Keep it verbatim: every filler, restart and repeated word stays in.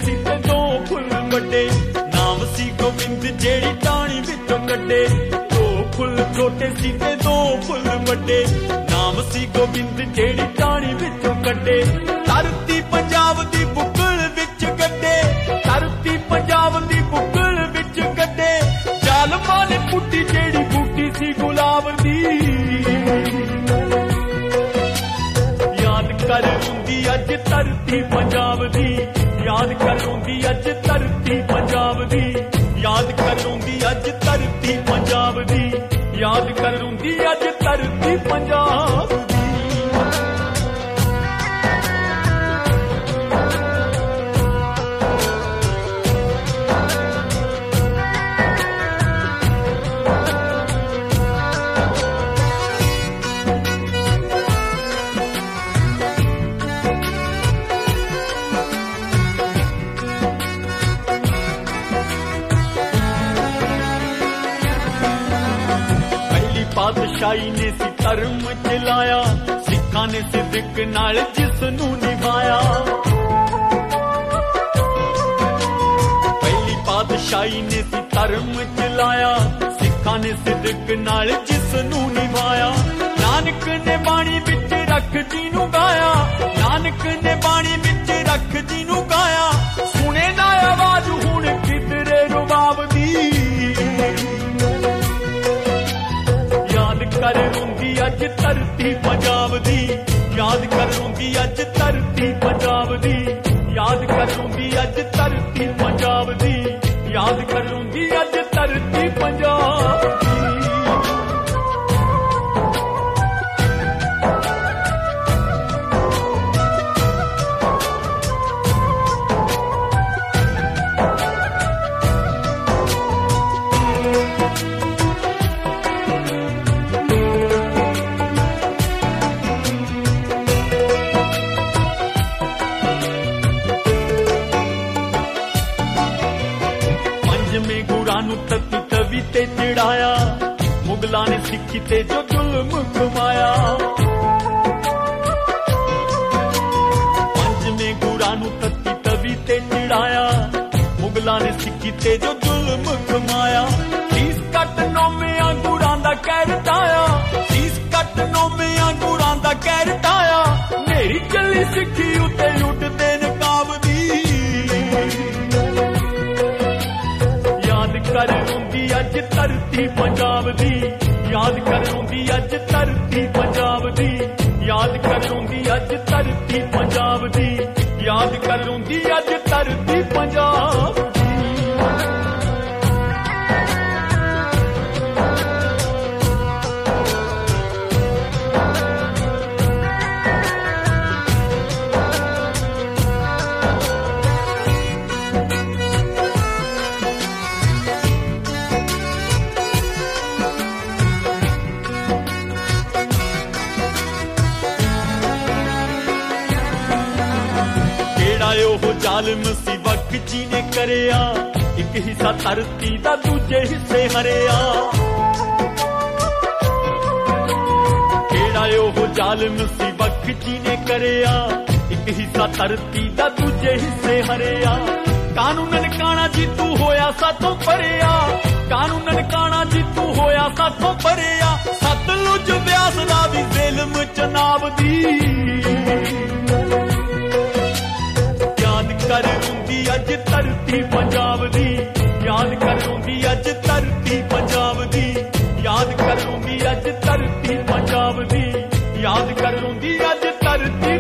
सी ते दो फुल वड्डे, नाम सी गोबिंद जेड़ी टाणी विचों कड्डे। दो फुल छोटे सी ते दो फुल वड्डे, नाम सी गोबिंद जेड़ी टाणी विचों कड्डे। धरती पंजाब दी बुकल विच गड्डे, धरती पंजाब दी बुकल विच गड्डे। जालमां ने पुट्टी जेड़ी बूटी सी गुलाब दी, याद कर रुंदी अज धरती पंजाब दी, याद कर रुंदी अज धरती पंजाब दी, याद कर रुंदी अज धरती पंजाब दी, याद कर रुंदी अज धरती पंजाब दी। पातशाही ने सी धर्म चलाया, सिखा ने सिद्क नाल जिसनू निभाया। पहली पातशाही ने सी धर्म चलाया, सिखा ने सिद्क नाल जिसनू निभाया। नानक ने बाणी विच रख जीनू गाया, नानक ने बाणी विच रख जीनू गाया। सुने ना आवाज हुण किधरे रुबाब दी, कर रुंदी अज धरती पंजाब दी, याद कर रुंदी अज धरती पंजाब दी, याद कर रुंदी अज धरती पंजाब दी, याद कर रुंदी अज धरती पंजाब दी। तत्ती तवी ते चढ़ाया, मुगला ने सिखी ते जो जुल्म कमाया। पंजवें गुरां नूं तत्ती तवी ते चढ़ाया, मुगला ने सिखी ते जो जुल्म कमाया। शीस कट नौमियां गुरां दा कहर ढाया, शीस कट नौमियां गुरां दा कहर ढाया। मेरी चली सिखी उत्ते उठदे नकाब दी, कर रुंदी अज धरती पंजाब दी, याद कर रुंदी अज धरती पंजाब दी, याद कर रुंदी अज धरती पंजाब दी, याद कर रुंदी अज धरती पंजाब दी। जालिम सी वक्त जी ने करिया, एक हिस्सा धरती दा दूजे हिस्से हरिया। केड़ा ओह जालिम सी वक्त जी ने करिया, एक हिस्सा धरती दा दूजे हिस्से हरिया। कानूनन काना जीतू होया साथों परेया, कानूनन काना जीतू होया साथों परेया। सतलुज ब्यास दा भी ज़िल्म चनाब दी, कर रुंदी अज धरती पंजाब दी, याद कर रुंदी अज धरती पंजाब दी, याद कर रुंदी अज धरती पंजाब दी, याद कर रुंदी अज धरती